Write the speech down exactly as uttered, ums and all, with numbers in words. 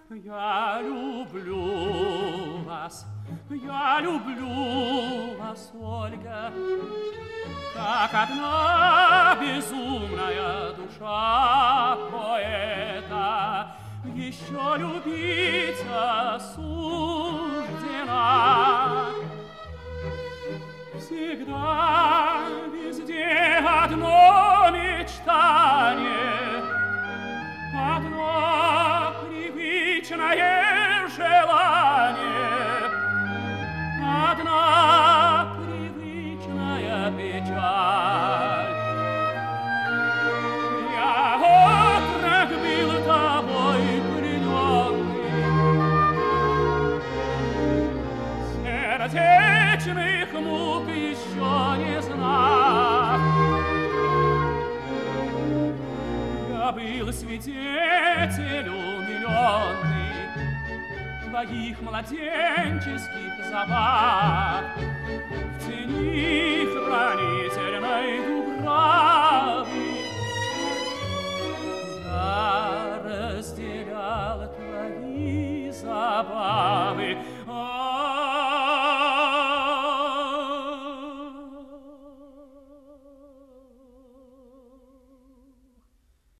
Я люблю вас, я люблю вас, Ольга, как одна безумная душа поэта еще любить осуждена. Всегда, везде одно мечтание, одно привычное желание, одна привычная печаль. Я отрок был тобой плененный, сердечных мук еще не знал. Я был свидетель умиленный твоих младенческих забав. В